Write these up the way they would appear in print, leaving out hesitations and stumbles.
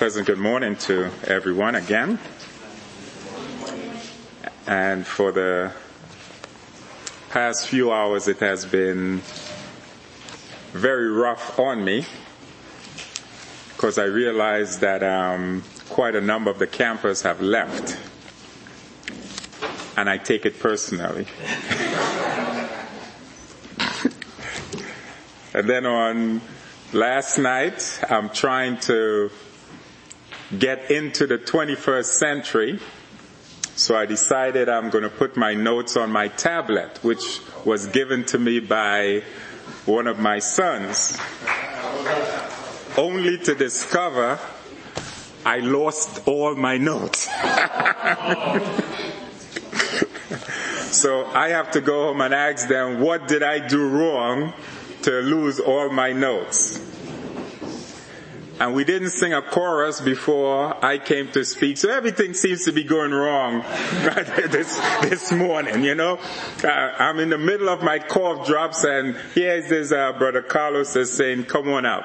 Pleasant good morning to everyone again. And for the past few hours it has been very rough on me because I realized that quite a number of the campers have left. And I take it personally. And then on last night, I'm trying to get into the 21st century. So I decided I'm going to put my notes on my tablet, which was given to me by one of my sons, only to discover I lost all my notes. So I have to go home and ask them, what did I do wrong to lose all my notes? And we didn't sing a chorus before I came to speak, so everything seems to be going wrong this morning, you know. I'm in the middle of my cough drops, and here's this Brother Carlos is saying, come on out.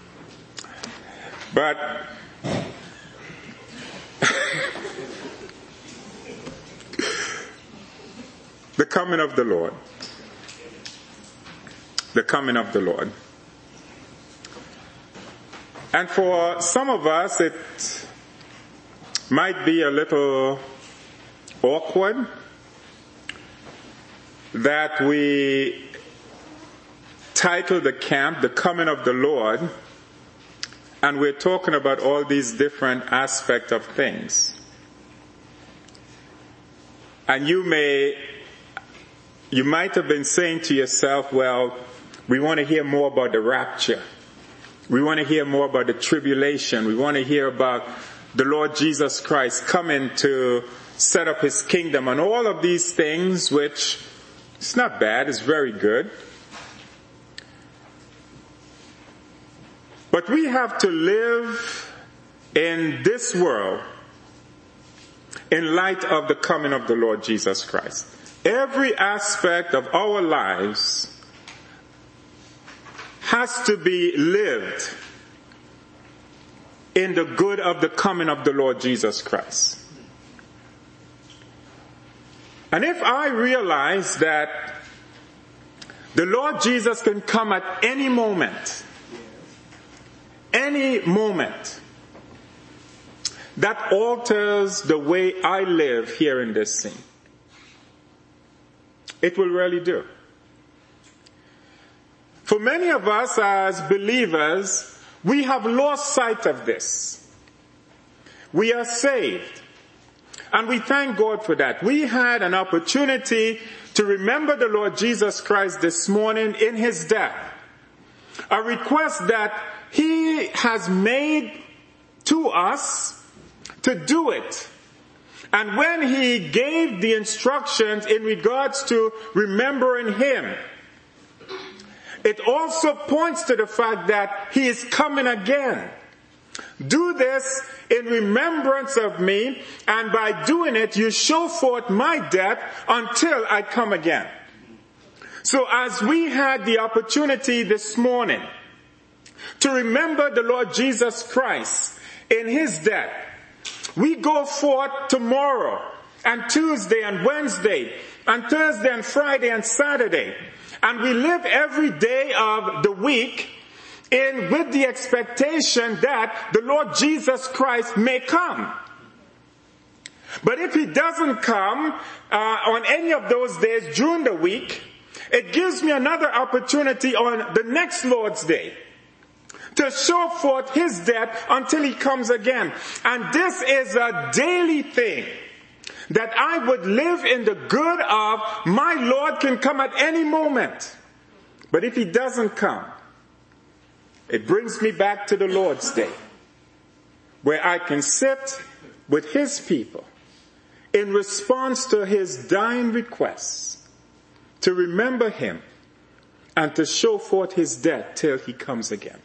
But the coming of the Lord. The coming of the Lord. And for some of us, it might be a little awkward that we title the camp, The Coming of the Lord, and we're talking about all these different aspects of things. And you might have been saying to yourself, well, we want to hear more about the rapture. We want to hear more about the tribulation. We want to hear about the Lord Jesus Christ coming to set up his kingdom and all of these things, which it's not bad, it's very good. But we have to live in this world in light of the coming of the Lord Jesus Christ. Every aspect of our lives has to be lived in the good of the coming of the Lord Jesus Christ. And if I realize that the Lord Jesus can come at any moment, that alters the way I live here in this scene. It will really do. For many of us as believers, we have lost sight of this. We are saved. And we thank God for that. We had an opportunity to remember the Lord Jesus Christ this morning in his death. A request that he has made to us to do it. And when he gave the instructions in regards to remembering him, it also points to the fact that he is coming again. Do this in remembrance of me, and by doing it, you show forth my death until I come again. So as we had the opportunity this morning to remember the Lord Jesus Christ in his death, we go forth tomorrow and Tuesday and Wednesday and Thursday and Friday and Saturday. And we live every day of the week with the expectation that the Lord Jesus Christ may come. But if he doesn't come on any of those days during the week, it gives me another opportunity on the next Lord's Day to show forth his death until he comes again. And this is a daily thing, that I would live in the good of my Lord can come at any moment. But if he doesn't come, it brings me back to the Lord's Day, where I can sit with his people in response to his dying requests to remember him and to show forth his death till he comes again.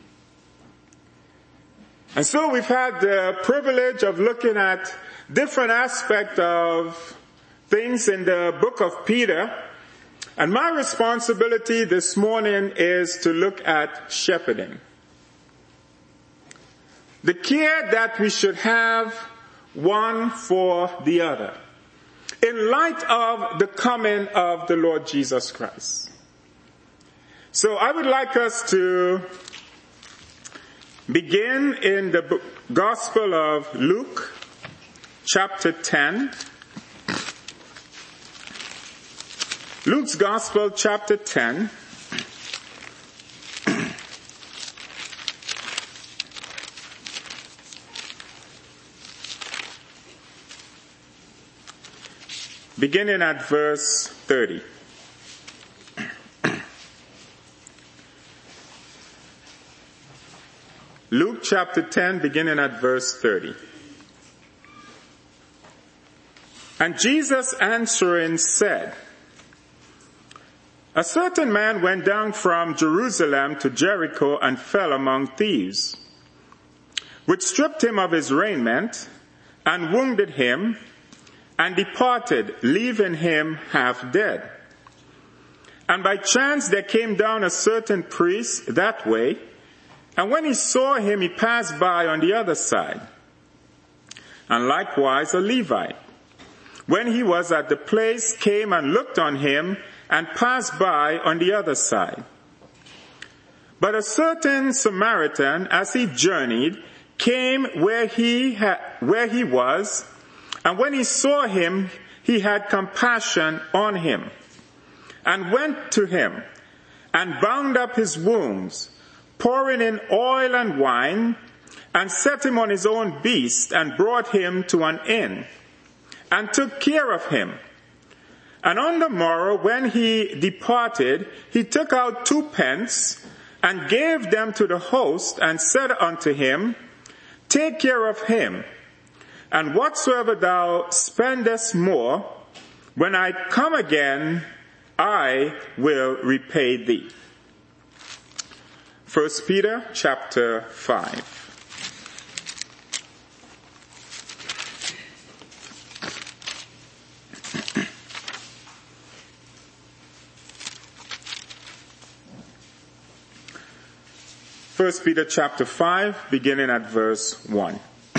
And so we've had the privilege of looking at different aspects of things in the book of Peter. And my responsibility this morning is to look at shepherding. the care that we should have one for the other in light of the coming of the Lord Jesus Christ. So I would like us to begin in the Gospel of Luke, chapter 10. Luke's Gospel, chapter 10. Beginning at verse 30. Luke chapter 10, beginning at verse 30. And Jesus answering said, a certain man went down from Jerusalem to Jericho and fell among thieves, which stripped him of his raiment and wounded him, and departed, leaving him half dead. And by chance there came down a certain priest that way, and when he saw him, he passed by on the other side. And likewise a Levite, when he was at the place, came and looked on him, and passed by on the other side. But a certain Samaritan, as he journeyed, came where he was, and when he saw him, he had compassion on him, and went to him, and bound up his wounds, pouring in oil and wine, and set him on his own beast, and brought him to an inn, and took care of him. And on the morrow, when he departed, he took out 2 pence, and gave them to the host, and said unto him, take care of him, and whatsoever thou spendest more, when I come again, I will repay thee. 1 Peter chapter 5. First Peter chapter 5, beginning at verse 1.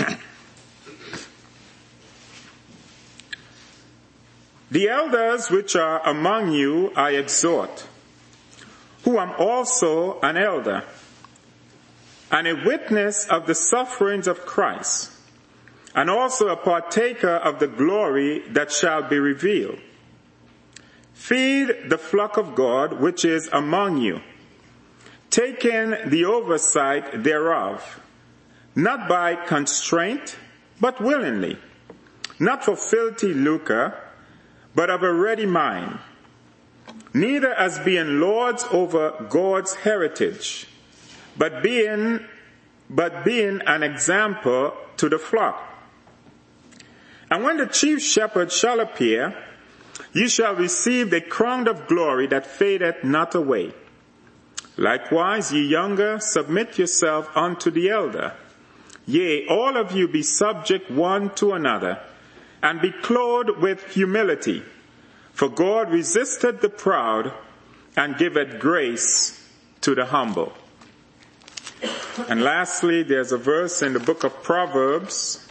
The elders which are among you I exhort, who am also an elder, and a witness of the sufferings of Christ, and also a partaker of the glory that shall be revealed. Feed the flock of God which is among you, taking the oversight thereof, not by constraint, but willingly, not for filthy lucre, but of a ready mind, neither as being lords over God's heritage, but being an example to the flock. And when the chief shepherd shall appear, ye shall receive the crown of glory that fadeth not away. Likewise, ye younger, submit yourself unto the elder. Yea, all of you be subject one to another, and be clothed with humility. For God resisteth the proud, and giveth grace to the humble. And lastly, there's a verse in the book of Proverbs,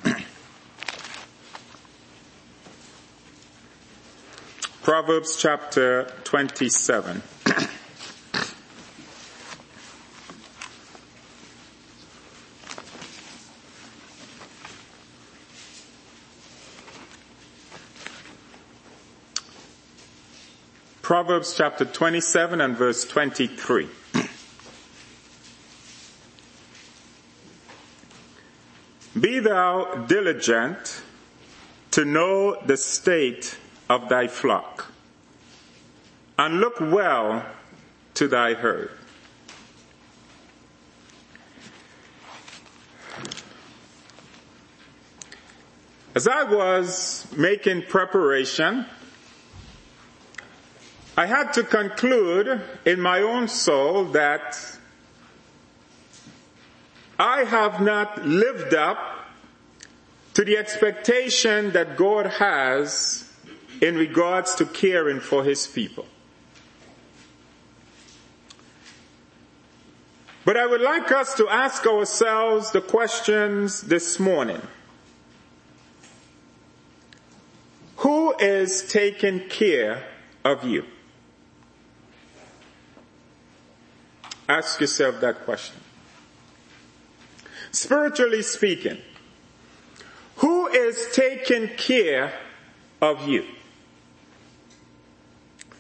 Proverbs chapter 27. Proverbs chapter 27 and verse 23. Be thou diligent to know the state of thy flock, and look well to thy herd. As I was making preparation, I had to conclude in my own soul that I have not lived up to the expectation that God has in regards to caring for his people. But I would like us to ask ourselves the questions this morning. Who is taking care of you? Ask yourself that question. Spiritually speaking, who is taking care of you?